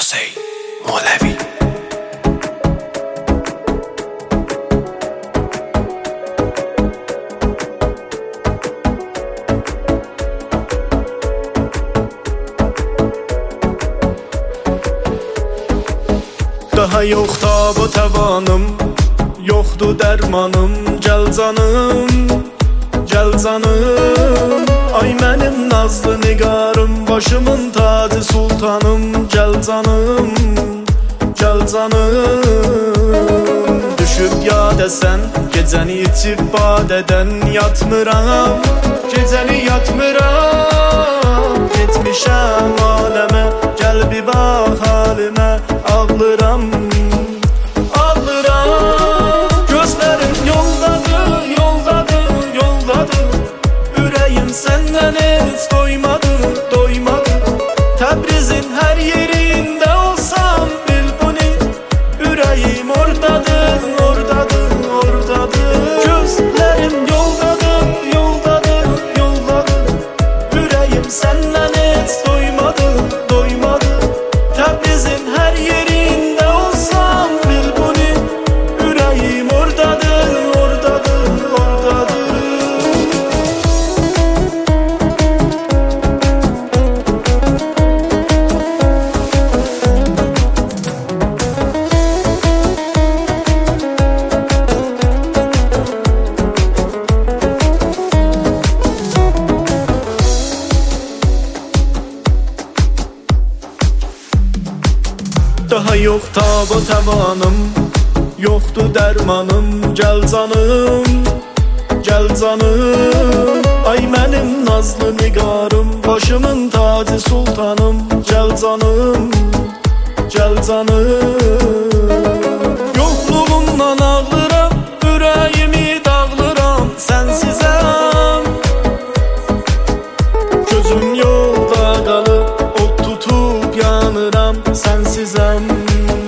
Hüseyn Molevi. Daha yox tab o təvanım, yoxdur dərmanım. Gəl canım, gəl canım. Ay mənim nazlı nigarım, başımın tacı sultanım. Gəl canım, gəl canım. Düşüb yada sən, gecəni içib badədən yatmıram. Gecəni yatmıram, getmişəm aləmə. Gəl bir bax halimə, ağlıram, ağlıram. Gözlərim yoldadır, yoldadır, yoldadır. Ürəyim səndən heç doymadı, doymadı. Təbrizin hər yerində olsam bil bunu. Ürəyim ordadır, ordadır, ordadır. Gözlərim yoldadır, yoldadır, yoldadır. Ürəyim səndən heç doymadı, doymadı. Təbrizin hər yerində olsam bil bunu. Ürəyim ordadır, ordadır, ordadır. Daha yox tab o təvanım, yoxdur dərmanım. Gəl canım, gəl canım. Ay mənim nazlı nigarım, başımın tacı sultanım. Gəl canım, gəl canım. Yoxluğundan ağlıram, ürəyimi dağlıram. Sənsizəm, gözüm yolda qalıb, od tutub yanıram. Sənsizəm.